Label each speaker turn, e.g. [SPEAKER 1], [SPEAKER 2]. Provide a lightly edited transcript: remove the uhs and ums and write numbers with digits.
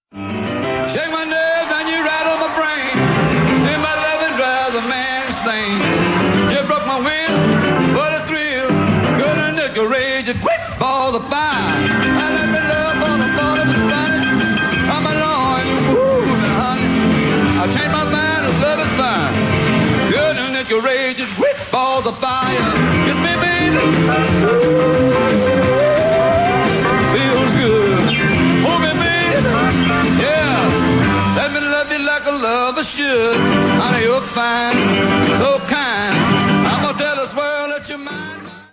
[SPEAKER 1] Shake my nerves and you rattle my brain. Then my loving drives a man insane. You broke my will, what a thrill. Good and nickel rage, a quick ball of fire. I let me love on the ball of the sunny. I'm alone, woo, honey. I changed my mind, as love is fine. Good and nickel rage, a quick ball of fire. Kiss me, baby. Feels good. Hold me, baby. Yeah. Let me love you like a lover should. Honey, you're fine.